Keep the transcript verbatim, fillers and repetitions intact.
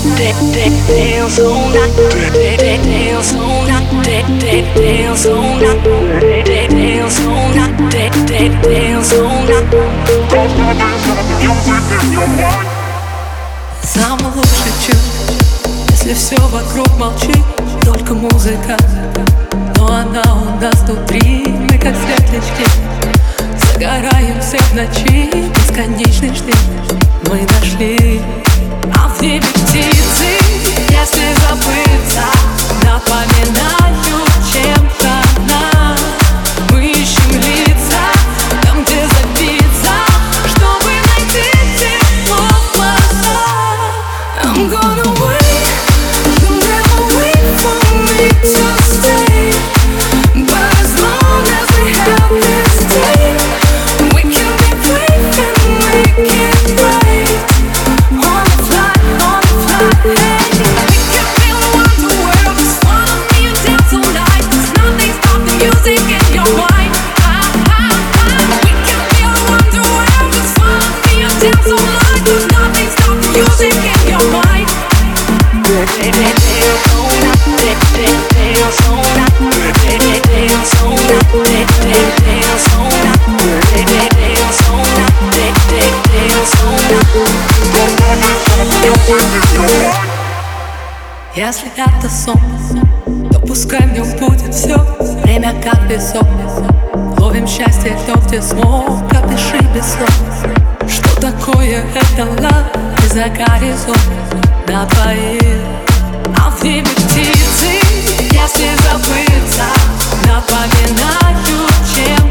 dance all night, dance all night, dance all night, dance all night, dance all night. Самый лучший час, если все вокруг молчит, только музыка, но она у нас внутри. Мы как светлячки, загораем все в ночи, бесконечный штиль мы нашли. А в небе птицы, если забыться, напоминают чем-то нам. Мы ищем лица, там где забиться, чтобы найти тепло в глазах. I'm gonna wait, you'll never wait for me to stay. But as long as we have this day, we can be brave and make it right. On the fly, on the fly, hey. We can feel the wonder world, just follow me and dance all night. There's nothing stop the music in your mind. Ah, ah, ah. We can feel the wonder world, just follow me and dance all night. There's nothing stop the music in your mind. Если это сон, то пускай в нем будет все. Время как песок, ловим счастье тот, где смог. Пропиши без слов, что такое это лав. И за горизонт на двоих. А в небе птицы, если забыться, напоминают чем